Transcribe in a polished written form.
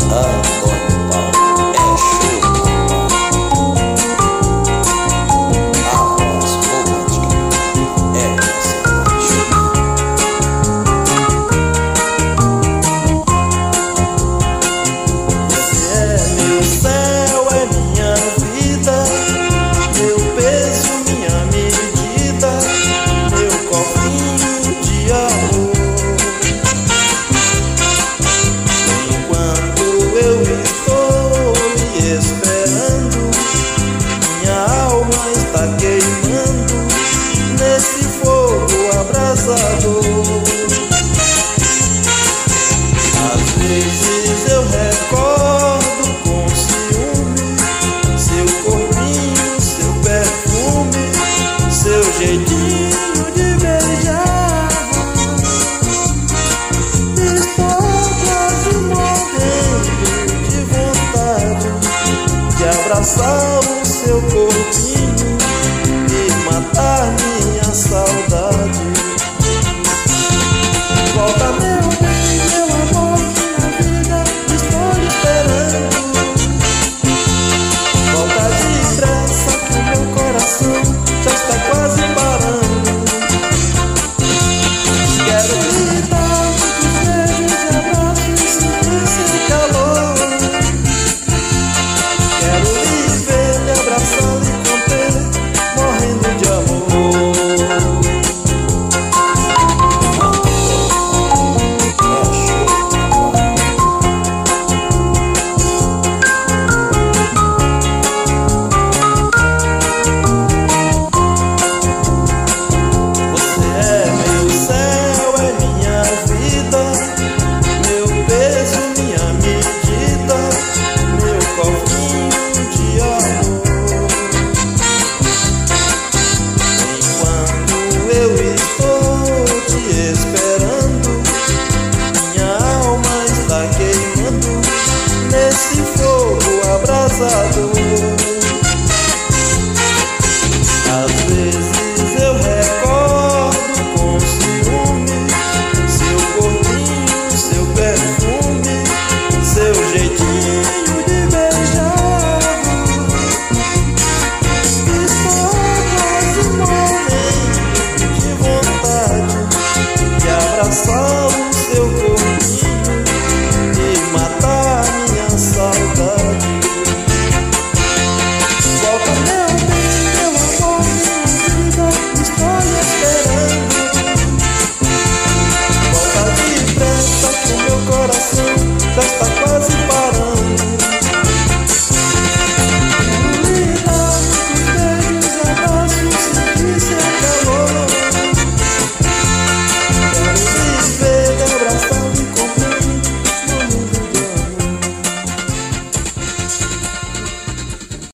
Antônio Paulo é show. A voz romântica é essa paixão. Você é meu céu, é minha vida, meu peso, minha medida, meu cofrinho de amor. Eu estou me esperando, minha alma está queimando nesse fogo abrasador. Às vezes eu recordo com ciúme seu corpinho, seu perfume, seu jeitinho de beijar. Estou quase morrendo de vontade de abraçar o seu corpinho e matar minha saudade. Volta, meu bem, meu amor, minha vida, estou lhe esperando. Volta depressa que o meu coração já está quase parando. Quero lhe dar muitos beijos e abraços e sentir seu calor. Quero lhe ver, lhe abraçar, lhe conter, morrendo de amor. Você é meu céu, é minha vida, meu peso, minha medida, meu cofrinho de amor. Enquanto eu estou te esperando, minha alma está queimando nesse fogo abrasador.